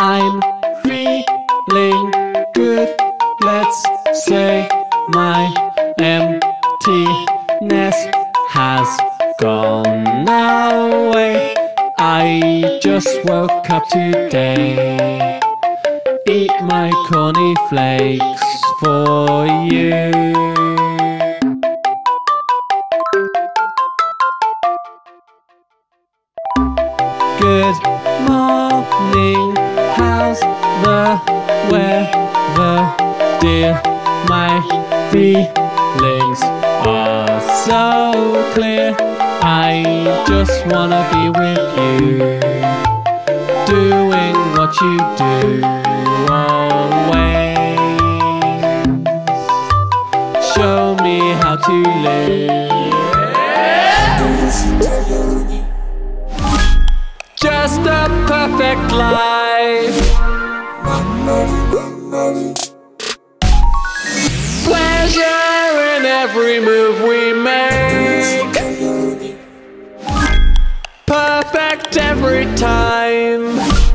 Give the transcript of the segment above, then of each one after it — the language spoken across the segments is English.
I'm feeling good. Let's say my emptiness has gone away. I just woke up today. Eat my cornflakes for you. Good morning, how's the weather, dear? My feelings are so clear. I just wanna be with you, doing what you do always. Show me how to live. Just a perfect life. Pleasure in every move we make. Perfect every time.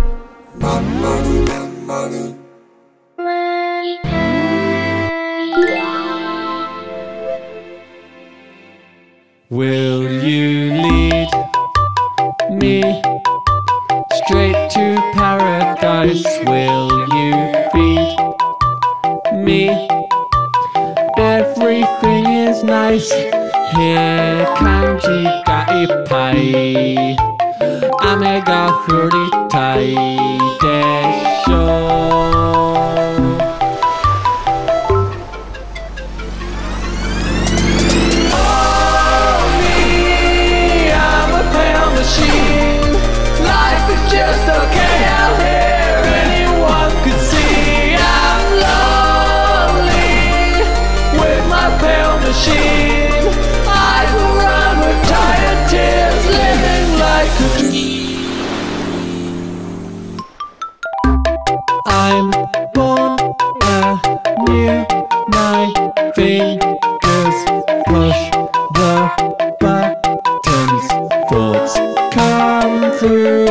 Will you lead me straight to paradise? Will you feed me? Everything is nice here. Kanji ga ippai, ame ga furitai desho. Just okay out here, anyone could see I'm lonely with my pale machine. I will run with tired tears, living like a dream. I'm born anew, my fingers push the buttons, thoughts come through.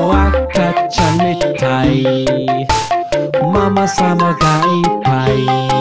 Mama sama ga ippai.